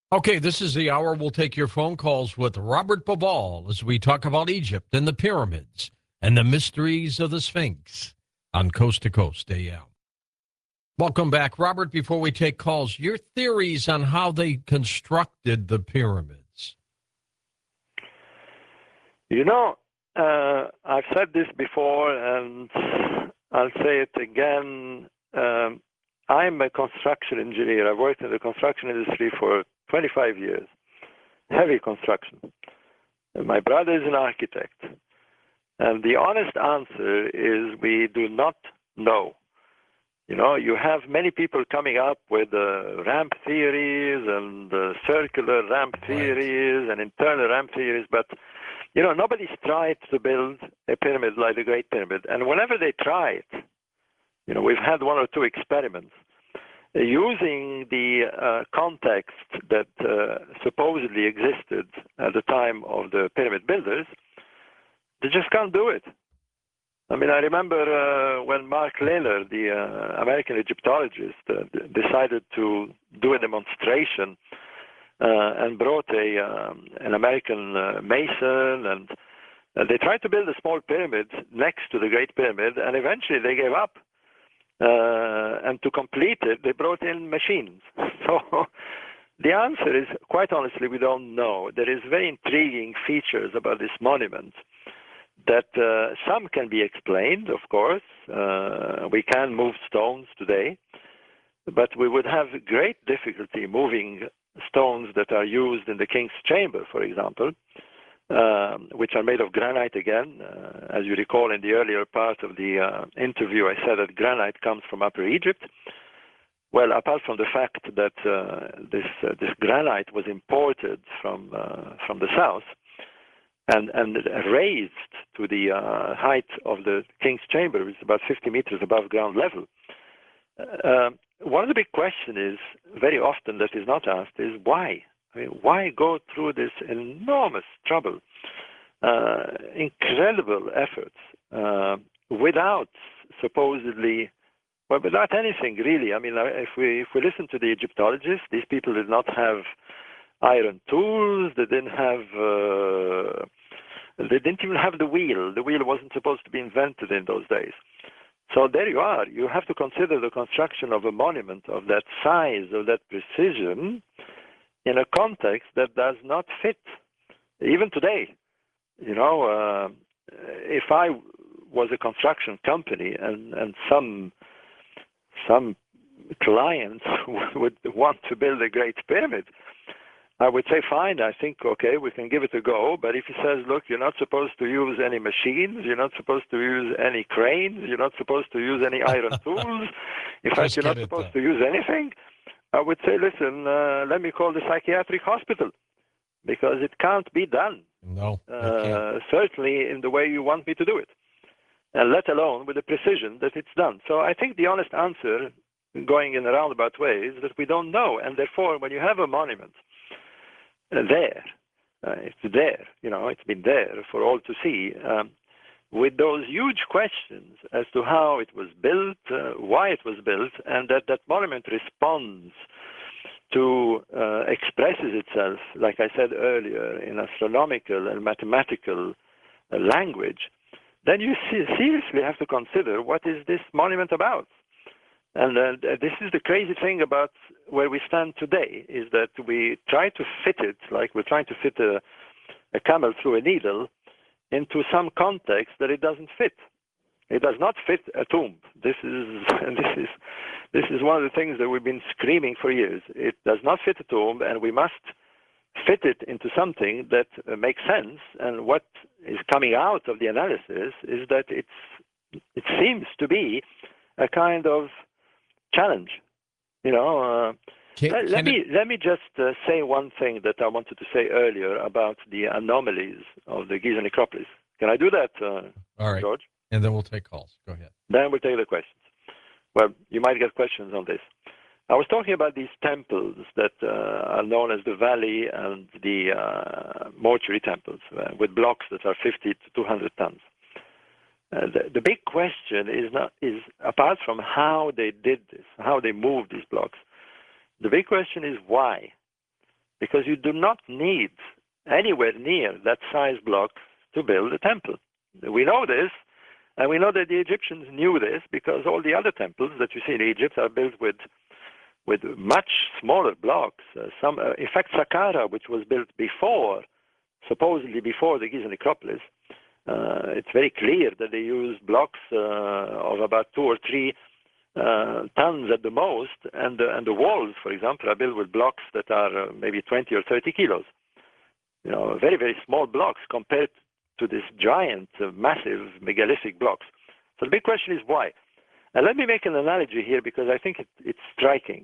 Okay, this is the hour. We'll take your phone calls with Robert Baval as we talk about Egypt and the pyramids and the mysteries of the Sphinx on Coast to Coast AM. Welcome back, Robert. Before we take calls, your theories on how they constructed the pyramids. You know, I've said this before, and I'll say it again. I'm a construction engineer. I've worked in the construction industry for 25 years, heavy construction. And my brother is an architect. And the honest answer is we do not know. You know, you have many people coming up with ramp theories and circular ramp theories and internal ramp theories, but, you know, nobody's tried to build a pyramid like the Great Pyramid. And whenever they try it, you know, we've had one or two experiments using the context that supposedly existed at the time of the pyramid builders. They just can't do it. I mean, I remember when Mark Lehler, the American Egyptologist, decided to do a demonstration and brought an American mason, and they tried to build a small pyramid next to the Great Pyramid, and eventually they gave up. And to complete it, they brought in machines. So the answer is, quite honestly, we don't know. There is very intriguing features about this monument that some can be explained, of course. We can move stones today, but we would have great difficulty moving stones that are used in the king's chamber, for example, which are made of granite again. As you recall, in the earlier part of the interview, I said that granite comes from Upper Egypt. Well, apart from the fact that this granite was imported from the south, and raised to the height of the king's chamber, which is about 50 meters above ground level. One of the big questions is, very often that is not asked, is why? I mean, why go through this enormous trouble, incredible efforts, without supposedly, well, without anything really? I mean, if we listen to the Egyptologists, these people did not have iron tools. They didn't even have the wheel. The wheel wasn't supposed to be invented in those days. So there you are. You have to consider the construction of a monument of that size, of that precision, in a context that does not fit, even today. You know, if I was a construction company and some clients would want to build a great pyramid, I would say, fine, I think, okay, we can give it a go. But if he says, look, you're not supposed to use any machines, you're not supposed to use any cranes, you're not supposed to use any iron tools, in fact, you're not supposed to use anything, I would say, listen, let me call the psychiatric hospital, because it can't be done. No. Certainly in the way you want me to do it, and let alone with the precision that it's done. So I think the honest answer, going in a roundabout way, is that we don't know. And therefore, when you have a monument, it's there, you know, it's been there for all to see, with those huge questions as to how it was built, why it was built, and that monument responds to, expresses itself, like I said earlier, in astronomical and mathematical language, then you seriously have to consider, what is this monument about? And this is the crazy thing about where we stand today, is that we try to fit it, like we're trying to fit a camel through a needle, into some context that it doesn't fit. It does not fit a tomb. This is one of the things that we've been screaming for years. It does not fit a tomb, and we must fit it into something that makes sense. And what is coming out of the analysis is that it seems to be a kind of challenge. You know, let me just say one thing that I wanted to say earlier about the anomalies of the Giza necropolis. Can I do that, All right, George? And then we'll take calls. Go ahead. Then we'll take the questions. Well, you might get questions on this. I was talking about these temples that are known as the Valley and the mortuary temples, with blocks that are 50 to 200 tons. The big question is apart from how they did this, how they moved these blocks, the big question is why. because you do not need anywhere near that size block to build a temple. We know this, and we know that the Egyptians knew this because all the other temples that you see in Egypt are built with much smaller blocks. In fact, Saqqara, which was built supposedly before the Giza necropolis, it's very clear that they used blocks of about 2 or 3 tons at the most, and the walls, for example, are built with blocks that are maybe 20 or 30 kilos. Very, very small blocks compared to this giant, massive megalithic blocks. So the big question is why? And let me make an analogy here because I think it's striking.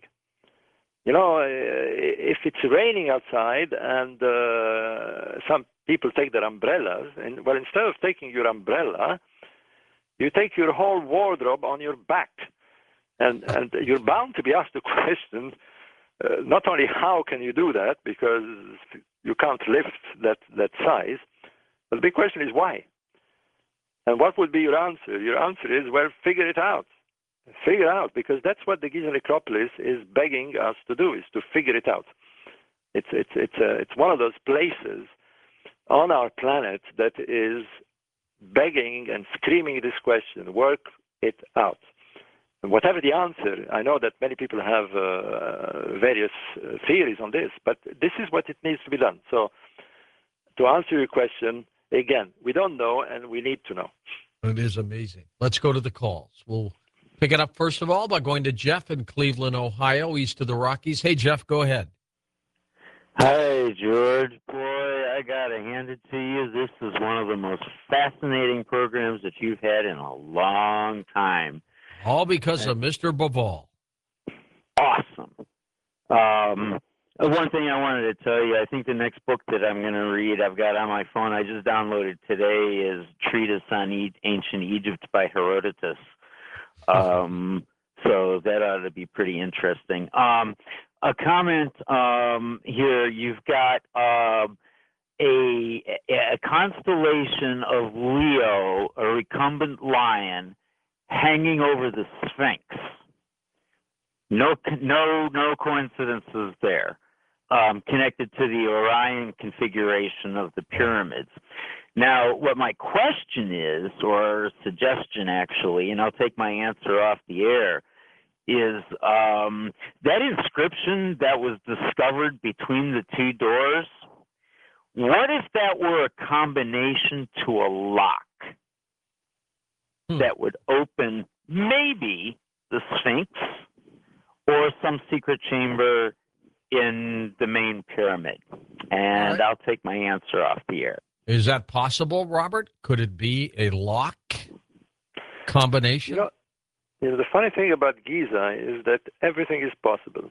If it's raining outside and some people take their umbrellas, instead of taking your umbrella, you take your whole wardrobe on your back. And you're bound to be asked the question, not only how can you do that, because you can't lift that size, but the big question is why? And what would be your answer? Your answer is, well, figure it out. Figure out, because that's what the Giza necropolis is begging us to do, is to figure it out. It's one of those places on our planet that is begging and screaming this question, work it out. And whatever the answer, I know that many people have various theories on this, but this is what it needs to be done. So to answer your question, again, we don't know and we need to know. It is amazing. Let's go to the calls. We'll pick it up, first of all, by going to Jeff in Cleveland, Ohio, east of the Rockies. Hey, Jeff, go ahead. Hi, George. Boy, I got to hand it to you. This is one of the most fascinating programs that you've had in a long time. All because of Mr. Bivol. Awesome. One thing I wanted to tell you, I think the next book that I'm going to read, I've got on my phone, I just downloaded today, is Treatise on Ancient Egypt by Herodotus. So that ought to be pretty interesting. A comment here, you've got a constellation of Leo, a recumbent lion, hanging over the Sphinx. No coincidences there. Connected to the Orion configuration of the pyramids. Now, what my question is, or suggestion actually, and I'll take my answer off the air, is that inscription that was discovered between the two doors, what if that were a combination to a lock that would open maybe the Sphinx or some secret chamber in the main pyramid? And I'll take my answer off the air. Is that possible, Robert? Could it be a lock combination? The funny thing about Giza is that everything is possible.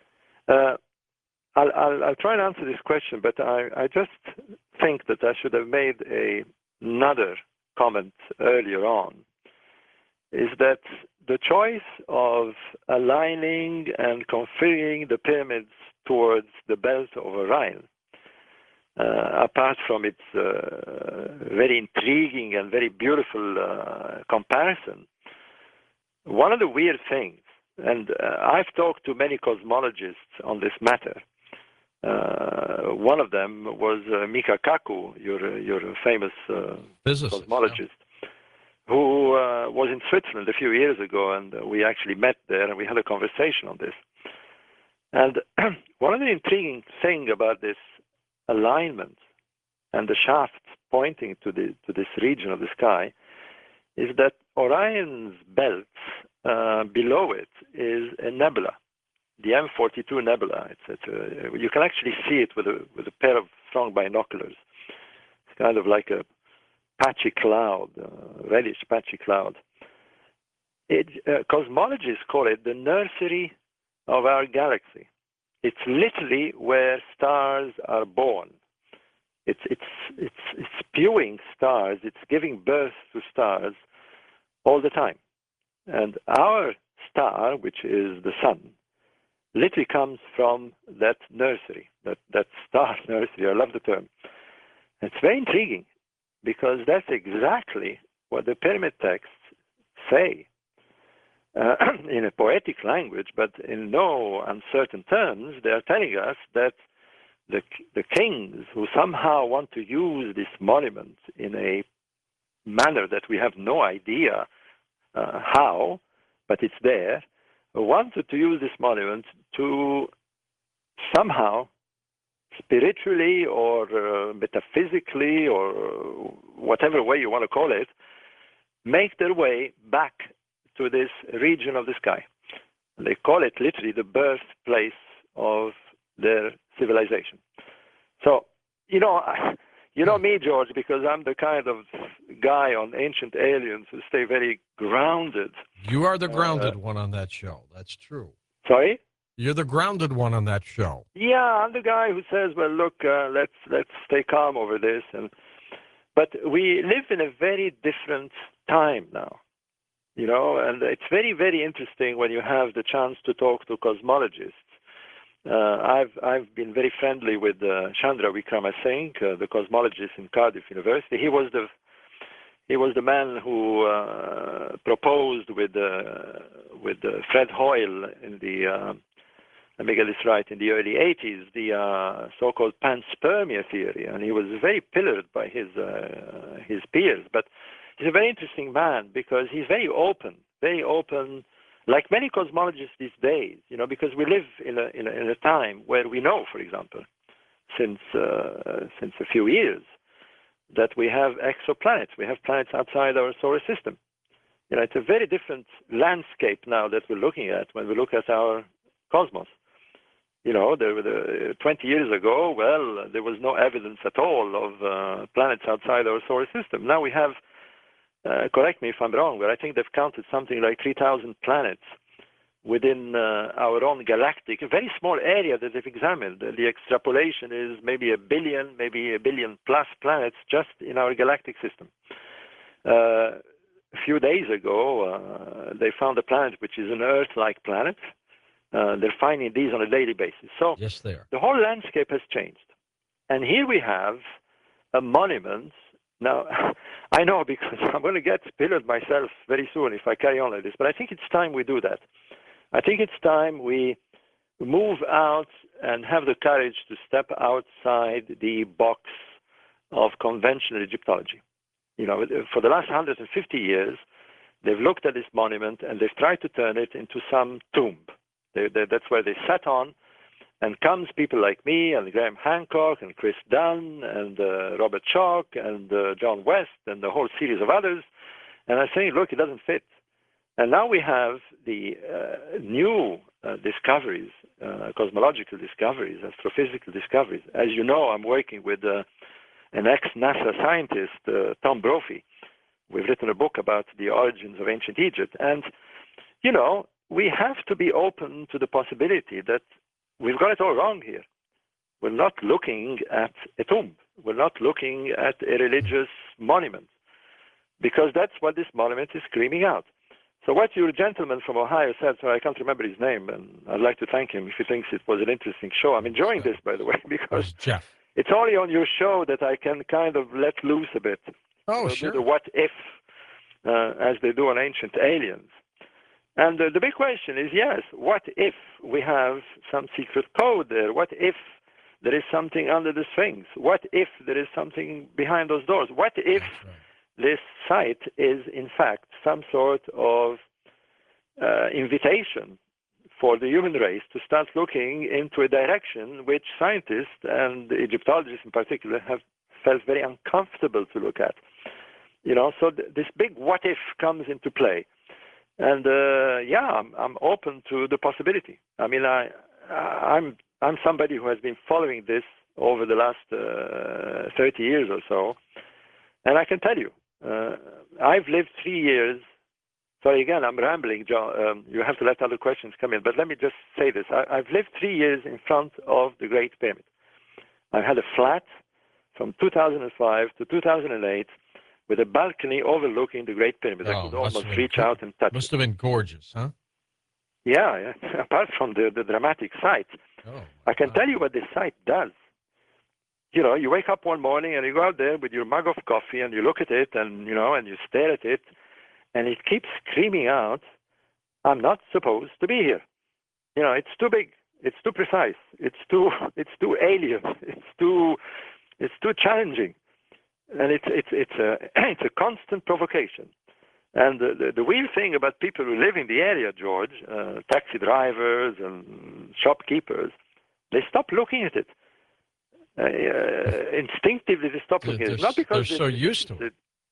I'll try and answer this question, but I just think that I should have made another comment earlier on, is that the choice of aligning and configuring the pyramids towards the belt of Orion, apart from its very intriguing and very beautiful comparison, one of the weird things, and I've talked to many cosmologists on this matter. One of them was Mika Kaku, your famous cosmologist, who was in Switzerland a few years ago, and we actually met there and we had a conversation on this. And one of the intriguing things about this alignment and the shaft pointing to this region of the sky is that Orion's belt below it is a nebula, the M42 nebula. You can actually see it with a pair of strong binoculars. It's kind of like a patchy cloud, reddish patchy cloud. Cosmologists call it the nursery of our galaxy. It's literally where stars are born. It's spewing stars. It's giving birth to stars all the time. And our star, which is the sun, literally comes from that nursery, that star nursery. I love the term. It's very intriguing because that's exactly what the pyramid texts say in a poetic language, but in no uncertain terms. They are telling us that the kings who somehow want to use this monument in a manner that we have no idea how, but it's there, wanted to use this monument to somehow, spiritually or metaphysically or whatever way you want to call it, make their way back to this region of the sky. They call it literally the birthplace of their civilization. So, you know me, George, because I'm the kind of guy on Ancient Aliens who stay very grounded. You are the grounded one on that show. That's true. Sorry? You're the grounded one on that show. Yeah, I'm the guy who says, well, look, let's stay calm over this. But we live in a very different time now, and it's very, very interesting when you have the chance to talk to cosmologists. I've been very friendly with Chandra Wickramasinghe, the cosmologist in Cardiff University. He was the man who proposed with Fred Hoyle in the let me get this right, in the early 80s, the so-called panspermia theory, and he was very pillared by his peers. But he's a very interesting man because he's very open, like many cosmologists these days, because we live in a time where we know, for example, since a few years, that we have exoplanets. We have planets outside our solar system. It's a very different landscape now that we're looking at when we look at our cosmos. 20 years ago, well, there was no evidence at all of planets outside our solar system. Now we have, correct me if I'm wrong, but I think they've counted something like 3,000 planets within our own galactic, a very small area that they've examined. The extrapolation is maybe a billion plus planets just in our galactic system. A few days ago, they found a planet which is an Earth-like planet. They're finding these on a daily basis. So yes, they are. The whole landscape has changed. And here we have a monument. Now, I know because I'm going to get pillared myself very soon if I carry on like this, but I think it's time we do that. I think it's time we move out and have the courage to step outside the box of conventional Egyptology. For the last 150 years, they've looked at this monument and they've tried to turn it into some tomb. That's where they sat on, and comes people like me and Graham Hancock and Chris Dunn and Robert Schoch and John West and the whole series of others, and I'm saying, look, it doesn't fit. And now we have the new discoveries, cosmological discoveries, astrophysical discoveries. As you know, I'm working with an ex-NASA scientist, Tom Brophy. We've written a book about the origins of ancient Egypt, and we have to be open to the possibility that we've got it all wrong here. We're not looking at a tomb. We're not looking at a religious monument, because that's what this monument is screaming out. So what your gentleman from Ohio said, so I can't remember his name, and I'd like to thank him if he thinks it was an interesting show. I'm enjoying this, by the way, because Jeff. It's only on your show that I can kind of let loose a bit. Oh, sure. Do the what if, as they do on Ancient Aliens. And the big question is, yes, what if we have some secret code there? What if there is something under the Sphinx? What if there is something behind those doors? What if this site is, in fact, some sort of invitation for the human race to start looking into a direction which scientists and Egyptologists in particular have felt very uncomfortable to look at? So this big what if comes into play. And I'm open to the possibility. I mean, I'm somebody who has been following this over the last 30 years or so, and I can tell you, I've lived 3 years. Sorry, again, I'm rambling, John. You have to let other questions come in, but let me just say this: I've lived 3 years in front of the Great Pyramid. I had a flat from 2005 to 2008. With a balcony overlooking the Great Pyramid. I could almost reach out and touch it. Must have been gorgeous, huh? Yeah. Apart from the dramatic sight. I can tell you what this site does. You wake up one morning and you go out there with your mug of coffee and you look at it and you stare at it, and it keeps screaming out, I'm not supposed to be here. It's too big. It's too precise. It's too alien. It's too challenging, and it's a constant provocation. And the weird thing about people who live in the area, George, taxi drivers and shopkeepers, they stop looking at it. Instinctively, they stop looking at it. Not because they're so used to it.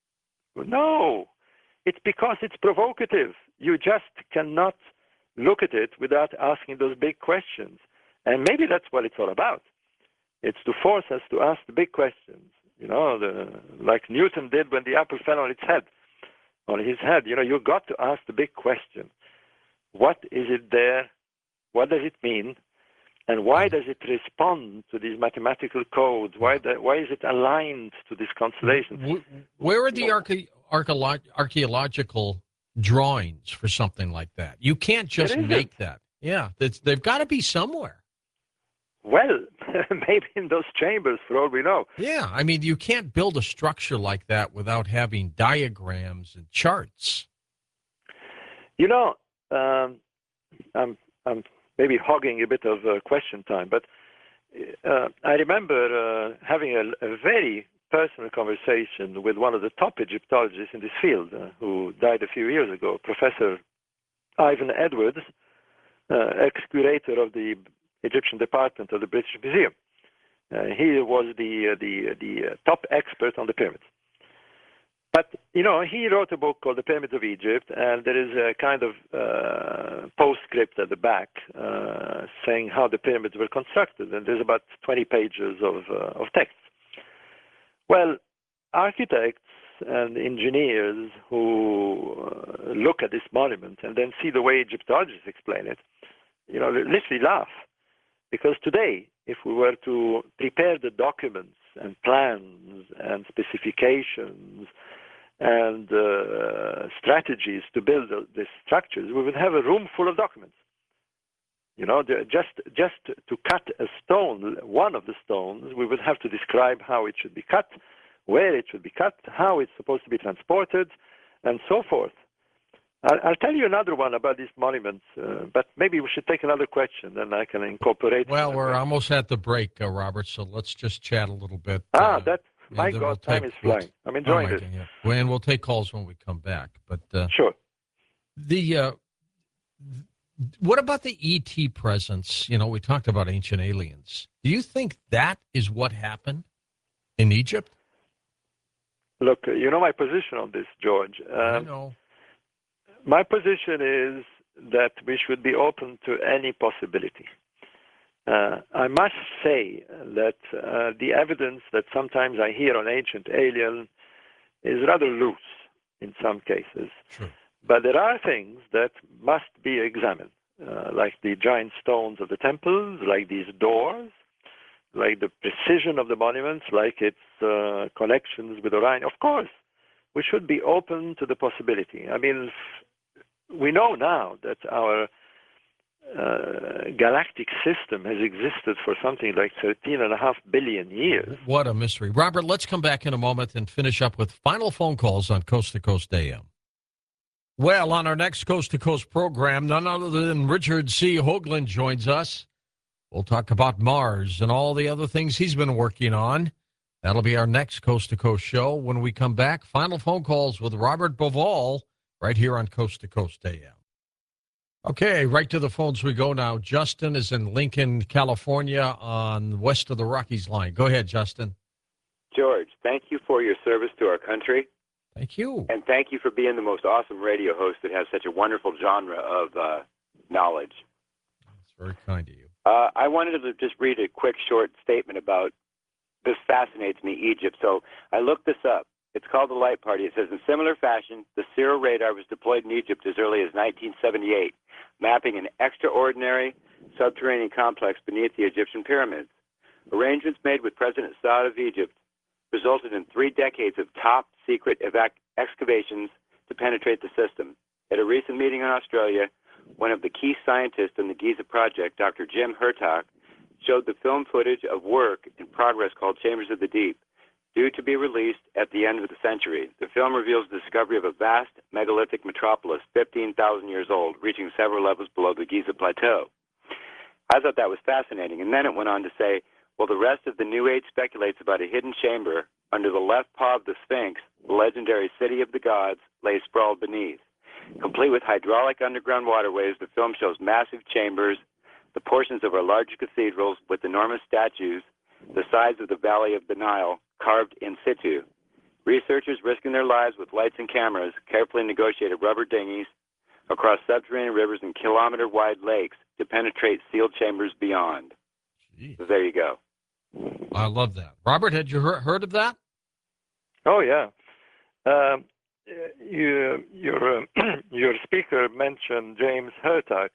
No, it's because it's provocative. You just cannot look at it without asking those big questions. And maybe that's what it's all about. It's to force us to ask the big questions. You know, like Newton did when the apple fell on his head. You know, you've got to ask the big question. What is it there? What does it mean? And why does it respond to these mathematical codes? Why is it aligned to these constellations? Where are the archaeological drawings for something like that? You can't just make that. Yeah, they've got to be somewhere. Well, maybe in those chambers, for all we know. Yeah, I mean, you can't build a structure like that without having diagrams and charts. You know, I'm maybe hogging a bit of question time, but I remember having a very personal conversation with one of the top Egyptologists in this field, who died a few years ago, Professor Ivan Edwards, ex-curator of the Egyptian department of the British Museum. He was the top expert on the pyramids. But, you know, he wrote a book called The Pyramids of Egypt, and there is a kind of postscript at the back saying how the pyramids were constructed, and there's about 20 pages of text. Well, architects and engineers who look at this monument and then see the way Egyptologists explain it, you know, literally laugh. Because today, if we were to prepare the documents and plans and specifications and strategies to build these structures, we would have a room full of documents. You know, just to cut a stone, one of the stones, we would have to describe how it should be cut, where it should be cut, how it's supposed to be transported, and so forth. I'll tell you another one about these monuments, but maybe we should take another question, then I can incorporate. Well, we're almost at the break, Robert, so let's just chat a little bit. My God, time is flying. I'm enjoying this. Yeah. And we'll take calls when we come back. But sure. What about the ET presence? You know, we talked about ancient aliens. Do you think that is what happened in Egypt? Look, you know my position on this, George. I know. My position is that we should be open to any possibility. I must say that the evidence that sometimes I hear on ancient alien is rather loose in some cases. Sure. But there are things that must be examined, like the giant stones of the temples, like these doors, like the precision of the monuments, like its connections with Orion. Of course, we should be open to the possibility. I mean, we know now that our galactic system has existed for something like 13.5 billion years. What a mystery. Robert, let's come back in a moment and finish up with final phone calls on Coast to Coast AM. Well, on our next Coast to Coast program, none other than Richard C. Hoagland joins us. We'll talk about Mars and all the other things he's been working on. That'll be our next Coast to Coast show. When we come back, final phone calls with Robert Bauval right here on Coast to Coast AM. Okay, right to the phones we go now. Justin is in Lincoln, California on west of the Rockies line. Go ahead, Justin. George, thank you for your service to our country. Thank you. And thank you for being the most awesome radio host that has such a wonderful genre of knowledge. That's very kind of you. I wanted to just read a quick short statement about this. Fascinates me, Egypt. So I looked this up. It's called the Light Party. It says, in similar fashion, the Cyril radar was deployed in Egypt as early as 1978, mapping an extraordinary subterranean complex beneath the Egyptian pyramids. Arrangements made with President Saud of Egypt resulted in 3 decades of top-secret excavations to penetrate the system. At a recent meeting in Australia, one of the key scientists in the Giza project, Dr. Jim Hertog, showed the film footage of work in progress called Chambers of the Deep, due to be released at the end of the century. The film reveals the discovery of a vast megalithic metropolis 15,000 years old, reaching several levels below the Giza Plateau. I thought that was fascinating. And then it went on to say, well, the rest of the New Age speculates about a hidden chamber under the left paw of the Sphinx. The legendary city of the gods lay sprawled beneath. Complete with hydraulic underground waterways, the film shows massive chambers, the portions of our larger cathedrals with enormous statues, the sides of the valley of the Nile carved in situ. Researchers risking their lives with lights and cameras carefully negotiated rubber dinghies across subterranean rivers and kilometer-wide lakes to penetrate sealed chambers beyond. Jeez. So there you go. I love that. Robert, had you heard of that? Oh, yeah. Your speaker mentioned James Hertak.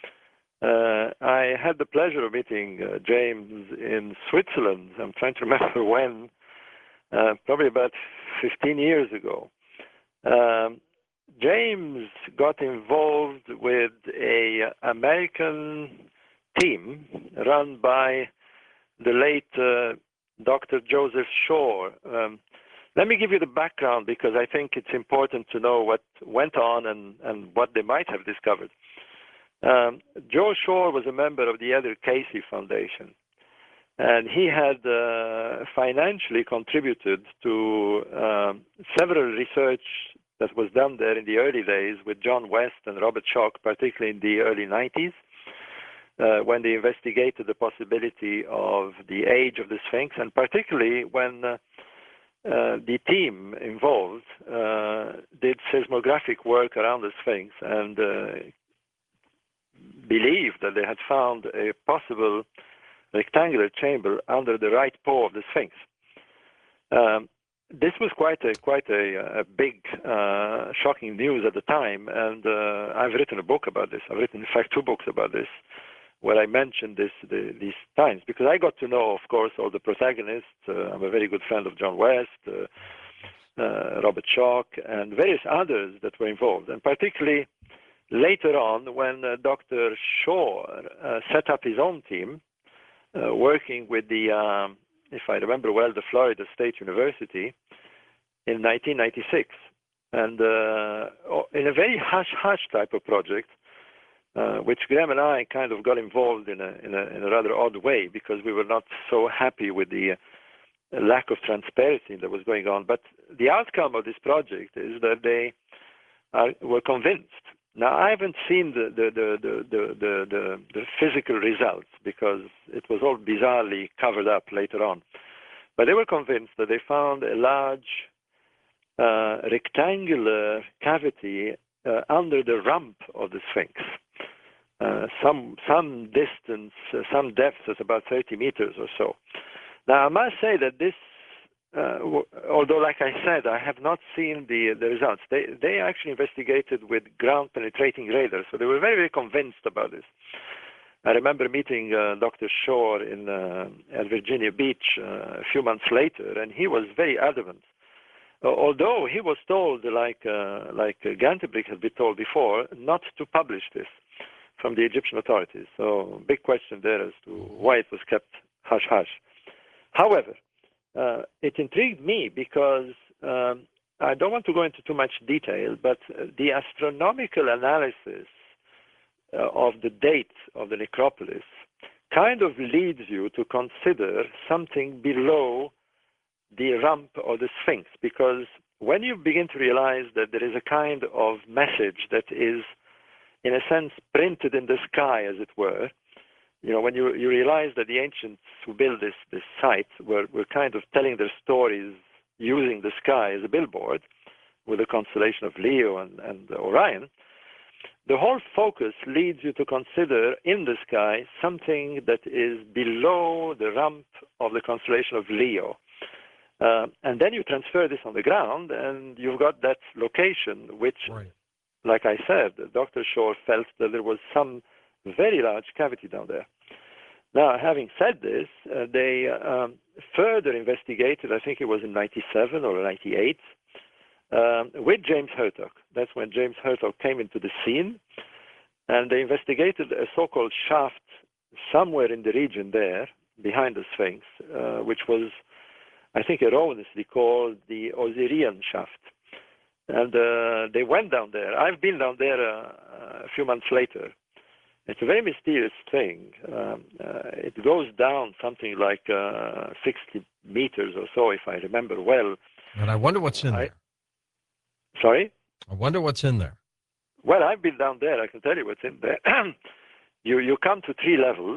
I had the pleasure of meeting James in Switzerland. I'm trying to remember when, probably about 15 years ago. James got involved with an American team run by the late Dr. Joseph Shore. Let me give you the background because I think it's important to know what went on and what they might have discovered. Joe Shore was a member of the Edgar Cayce Foundation, and he had financially contributed to several research that was done there in the early days with John West and Robert Schoch, particularly in the early 90s, when they investigated the possibility of the age of the Sphinx, and particularly when the team involved did seismographic work around the Sphinx and believed that they had found a possible rectangular chamber under the right paw of the Sphinx. This was quite a big, shocking news at the time, and I've written a book about this. I've written, in fact, 2 books about this, where I mentioned these times, because I got to know, of course, all the protagonists. I'm a very good friend of John West, Robert Schoch, and various others that were involved, and particularly later on when Dr. Shore set up his own team, working with the, if I remember well, the Florida State University in 1996. And in a very hush-hush type of project, which Graham and I kind of got involved in a rather odd way because we were not so happy with the lack of transparency that was going on. But the outcome of this project is that they were convinced. Now, I haven't seen the physical results because it was all bizarrely covered up later on. But they were convinced that they found a large rectangular cavity under the rump of the Sphinx. Some distance, some depth is about 30 meters or so. Now, I must say that this, although, like I said, I have not seen the results. They actually investigated with ground-penetrating radar, so they were very, very convinced about this. I remember meeting Dr. Shore at Virginia Beach a few months later, and he was very adamant. Although he was told, like Gantenbrink had been told before, not to publish this from the Egyptian authorities. So big question there as to why it was kept hush-hush. However, it intrigued me because I don't want to go into too much detail, but the astronomical analysis of the date of the necropolis kind of leads you to consider something below the rump of the Sphinx, because when you begin to realize that there is a kind of message that is, in a sense, printed in the sky, as it were, you know, when you realize that the ancients who built this site were kind of telling their stories using the sky as a billboard with the constellation of Leo and Orion, the whole focus leads you to consider in the sky something that is below the rump of the constellation of Leo. And then you transfer this on the ground, and you've got that location, which, right, like I said, Dr. Shore felt that there was some very large cavity down there. Now, having said this, they further investigated, I think it was in 97 or 98, with James Hertak. That's when James Hertak came into the scene, and they investigated a so-called shaft somewhere in the region there, behind the Sphinx, which was, I think, erroneously called the Osirian shaft. And they went down there. I've been down there a few months later. It's a very mysterious thing. It goes down something like 60 meters or so, if I remember well. And I wonder what's in there. Sorry? I wonder what's in there. Well, I've been down there. I can tell you what's in there. You come to 3 levels.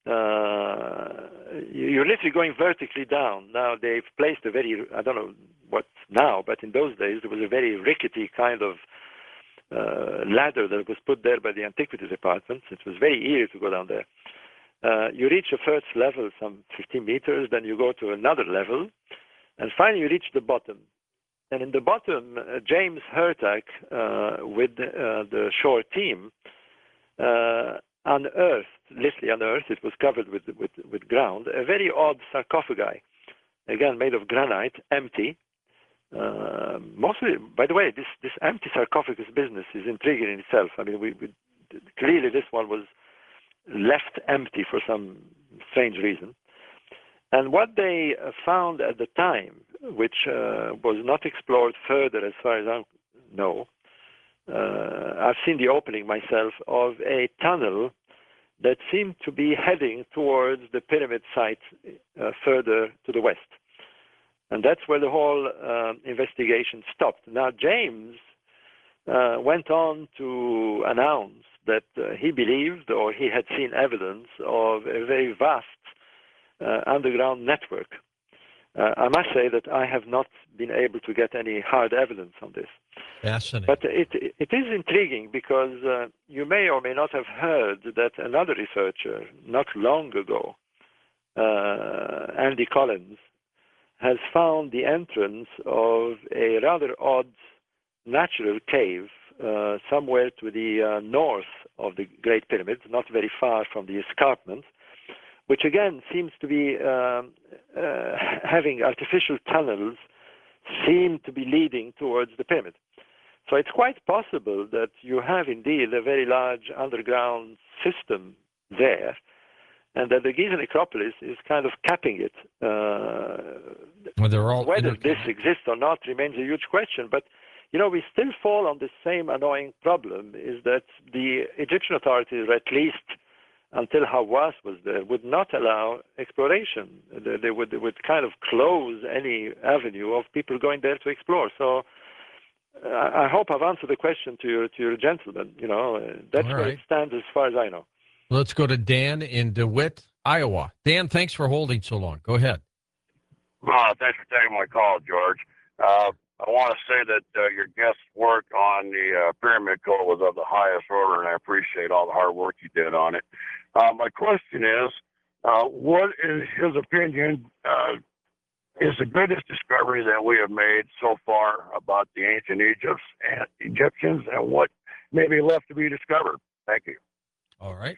You're literally going vertically down. Now, they've placed a very, I don't know what's now, but in those days, there was a very rickety kind of ladder that was put there by the antiquities department. It was very easy to go down there. You reach the first level, some 15 meters, then you go to another level, and finally you reach the bottom. And in the bottom, James Hurtak, with the shore team, unearthed, literally unearthed, it was covered with ground, a very odd sarcophagi, again made of granite, empty. Mostly, by the way, this empty sarcophagus business is intriguing in itself. I mean, we clearly this one was left empty for some strange reason. And what they found at the time, which was not explored further as far as I know, I've seen the opening myself of a tunnel that seemed to be heading towards the pyramid site further to the west. And that's where the whole investigation stopped. Now, James went on to announce that he believed, or he had seen evidence of a very vast underground network. I must say that I have not been able to get any hard evidence on this. Fascinating. But it is intriguing because you may or may not have heard that another researcher, not long ago, Andy Collins, has found the entrance of a rather odd natural cave somewhere to the north of the Great Pyramid, not very far from the escarpment, which again seems to be having artificial tunnels seem to be leading towards the pyramid. So it's quite possible that you have indeed a very large underground system there, and that the Giza necropolis is kind of capping it. Well, they're all Whether this exists or not remains a huge question, but you know, we still fall on the same annoying problem, is that the Egyptian authorities, or at least until Hawass was there, would not allow exploration. They would kind of close any avenue of people going there to explore. So I hope I've answered the question to your gentleman. You know, that's all where right. it stands as far as I know. Let's go to Dan in DeWitt, Iowa. Dan, thanks for holding so long. Go ahead. Thanks for taking my call, George. I want to say that your guest's work on the Pyramid Code was of the highest order, and I appreciate all the hard work you did on it. My question is, what, in his opinion, is the greatest discovery that we have made so far about the ancient Egyptians, and what may be left to be discovered? Thank you. All right.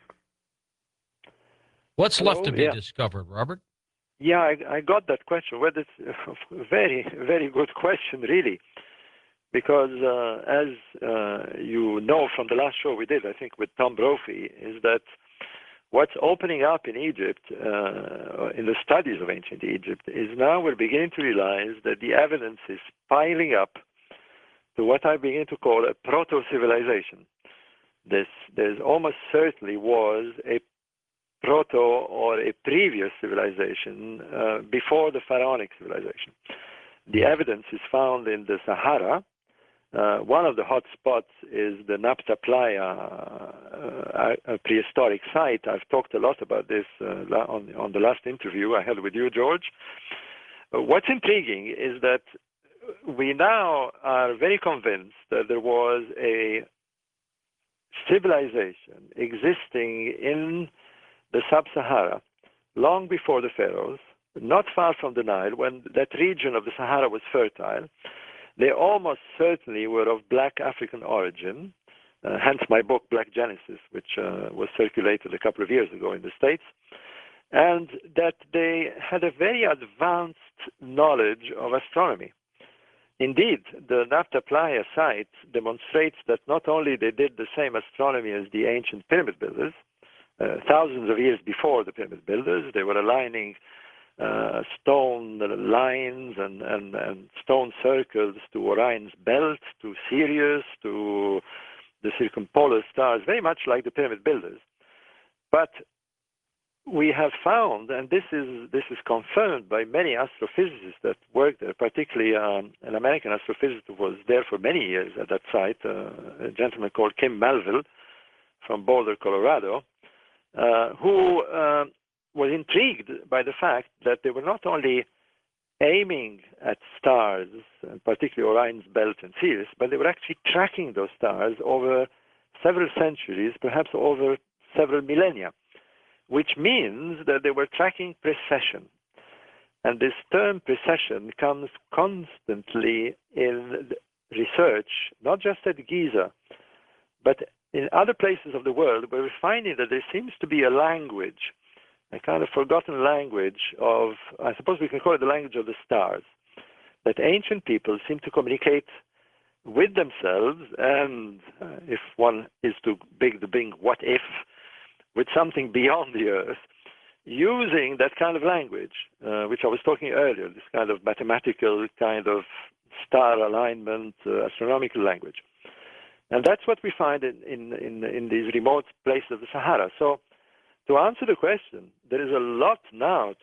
What's left to be discovered, Robert? Yeah, I got that question. Well, it's a very, very good question, really, because as you know from the last show we did, I think, with Tom Brophy, is that what's opening up in Egypt, in the studies of ancient Egypt, is now we're beginning to realize that the evidence is piling up to what I begin to call a proto-civilization. There's almost certainly was a proto or a previous civilization before the pharaonic civilization. The evidence is found in the Sahara. One of the hot spots is the Nabta Playa, a prehistoric site. I've talked a lot about this on the last interview I had with you, George. What's intriguing is that we now are very convinced that there was a civilization existing in the Sub-Sahara long before the pharaohs, not far from the Nile, when that region of the Sahara was fertile. They almost certainly were of black African origin, hence my book, Black Genesis, which was circulated a couple of years ago in the States, and that they had a very advanced knowledge of astronomy. Indeed, the Nabta Playa site demonstrates that not only they did the same astronomy as the ancient pyramid builders, thousands of years before the pyramid builders, they were aligning stone lines and stone circles to Orion's belt, to Sirius, to the circumpolar stars, very much like the pyramid builders. But we have found, and this is confirmed by many astrophysicists that work there, particularly an American astrophysicist who was there for many years at that site, a gentleman called Kim Melville from Boulder, Colorado, who was intrigued by the fact that they were not only aiming at stars, and particularly Orion's Belt and Sirius, but they were actually tracking those stars over several centuries, perhaps over several millennia, which means that they were tracking precession. And this term precession comes constantly in research, not just at Giza, but in other places of the world where we're finding that there seems to be a language, a kind of forgotten language of, I suppose we can call it the language of the stars, that ancient people seem to communicate with themselves and, if one is to big the big what if, with something beyond the Earth, using that kind of language, which I was talking earlier, this kind of mathematical kind of star alignment, astronomical language. And that's what we find in these remote places of the Sahara. So to answer the question, there is a lot now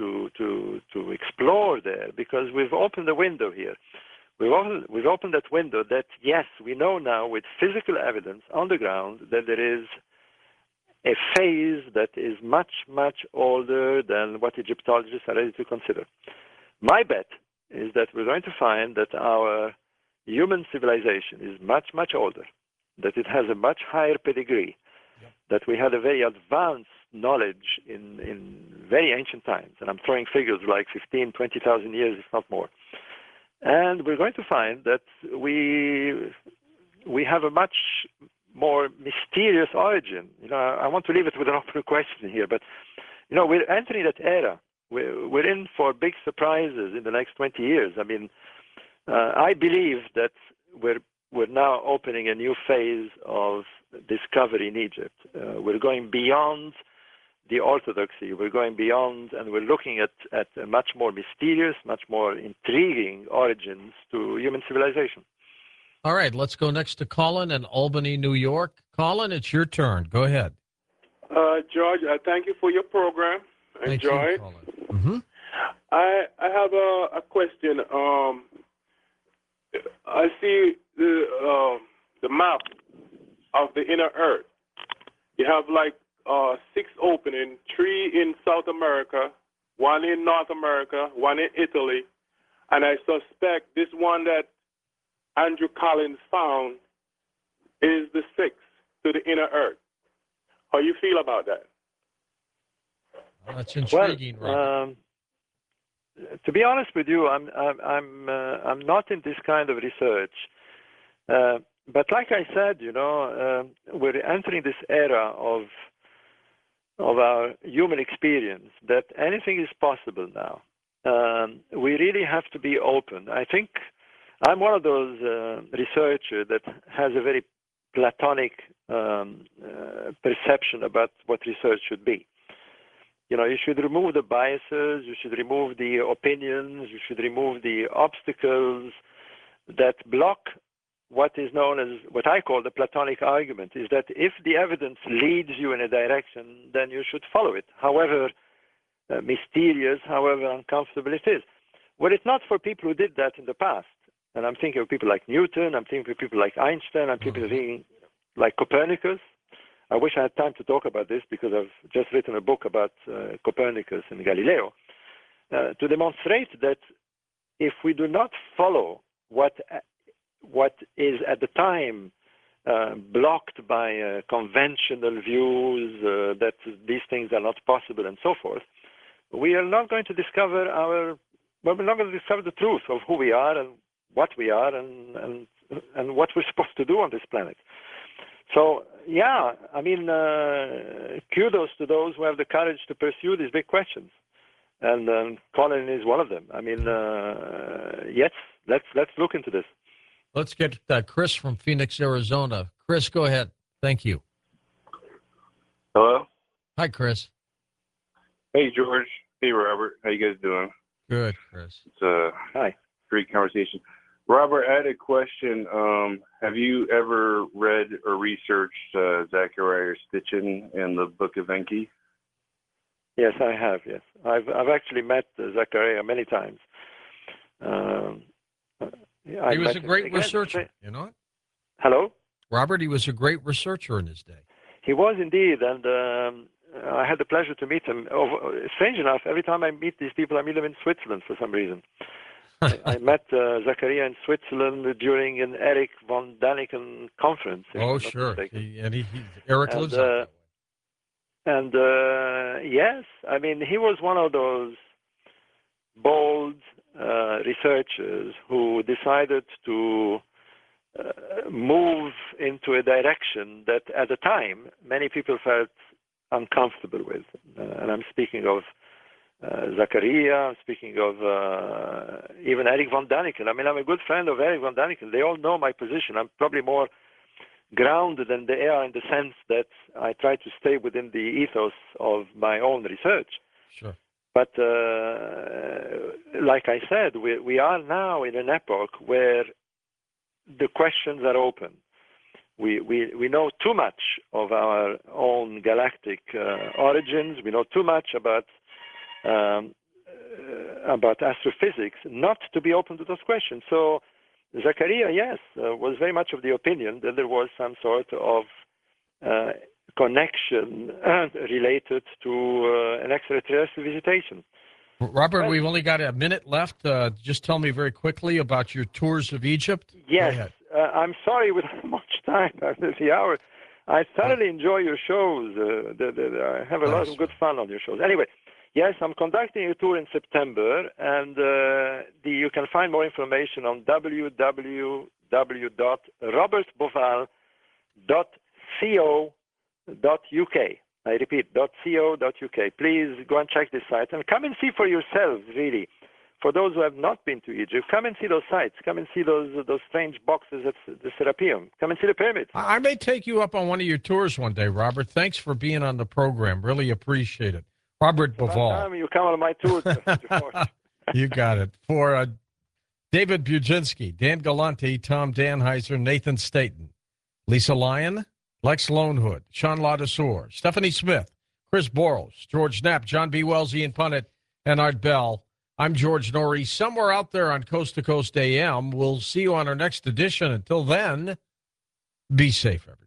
to explore there, because we've opened a window here. We've opened that window that, yes, we know now with physical evidence on the ground that there is a phase that is much, much older than what Egyptologists are ready to consider. My bet is that we're going to find that our human civilization is much, much older, that it has a much higher pedigree, that we had a very advanced knowledge in very ancient times. And I'm throwing figures like 15, 20,000 years, if not more. And we're going to find that we have a much more mysterious origin. You know, I want to leave it with an open question here, but you know, we're entering that era. We're in for big surprises in the next 20 years. I mean, I believe that we're now opening a new phase of discovery in Egypt. We're going beyond the orthodoxy. We're going beyond, and we're looking at a much more mysterious, much more intriguing origins to human civilization. All right, let's go next to Colin in Albany, New York. Colin, it's your turn. Go ahead. George, I thank you for your program. Enjoy it. Mm-hmm. I have a question. I see the map of the inner Earth. You have like 6 openings, 3 in South America, 1 in North America, 1 in Italy, and I suspect this one that Andrew Collins found is the 6th to the inner Earth. How you feel about that? Well, that's intriguing, Robert. To be honest with you, I'm not in this kind of research. But like I said, you know, we're entering this era of our human experience that anything is possible now. We really have to be open. I think I'm one of those researchers that has a very Platonic perception about what research should be. You know, you should remove the biases, you should remove the opinions, you should remove the obstacles that block what is known as, what I call the Platonic argument, is that if the evidence leads you in a direction, then you should follow it, however mysterious, however uncomfortable it is. Were it not for people who did that in the past, and I'm thinking of people like Newton, I'm thinking of people like Einstein, I'm thinking like Copernicus. I wish I had time to talk about this because I've just written a book about Copernicus and Galileo, to demonstrate that if we do not follow what is at the time blocked by conventional views that these things are not possible and so forth, we are not going to discover we're not going to discover the truth of who we are and what we are and what we're supposed to do on this planet. So, yeah, I mean, kudos to those who have the courage to pursue these big questions. And Colin is one of them. I mean, yes, let's look into this. Let's get Chris from Phoenix, Arizona. Chris, go ahead. Thank you. Hello? Hi, Chris. Hey, George. Hey, Robert. How you guys doing? Good, Chris. It's a Hi. great conversation. Robert, I had a question. Have you ever read or researched Zachariah Stitchin in the Book of Enki? Yes, I have. Yes, I've actually met Zachariah many times. He was a great researcher, you know? Hello? Robert, he was a great researcher in his day. He was indeed, and I had the pleasure to meet him. Strange enough, every time I meet these people, I meet them in Switzerland for some reason. I met Zachariah in Switzerland during an Eric von Daniken conference. Oh, sure. Eric lives out that way. And yes, I mean, he was one of those bold researchers who decided to move into a direction that at the time many people felt uncomfortable with. And I'm speaking of Zachariah, I'm speaking of even Eric von Daniken. I mean, I'm a good friend of Eric von Daniken. They all know my position. I'm probably more grounded than they are in the sense that I try to stay within the ethos of my own research. Sure. But like I said, we are now in an epoch where the questions are open. We know too much of our own galactic origins. We know too much about astrophysics not to be open to those questions. So Zachariah, yes, was very much of the opinion that there was some sort of connection related to an extraterrestrial visitation. Robert, we've only got a minute left. Just tell me very quickly about your tours of Egypt. Yes, I'm sorry with how much time after the hour. I thoroughly enjoy your shows. I have a lot of good fun on your shows. Anyway, yes, I'm conducting a tour in September, and you can find more information on www.robertboval.co.uk. I repeat, .co.uk. Please go and check this site and come and see for yourselves, really. For those who have not been to Egypt, come and see those sites. Come and see those strange boxes at the Serapeum. Come and see the pyramids. I may take you up on one of your tours one day, Robert. Thanks for being on the program. Really appreciate it. Robert Boval. You come on my tour. You got it. For David Buczynski, Dan Galante, Tom Danheiser, Nathan Staten, Lisa Lyon, Lex Lonehood, Sean Ladouceur, Stephanie Smith, Chris Boros, George Knapp, John B. Wells, Ian Punnett, and Art Bell. I'm George Norrie, somewhere out there on Coast to Coast AM. We'll see you on our next edition. Until then, be safe, everyone.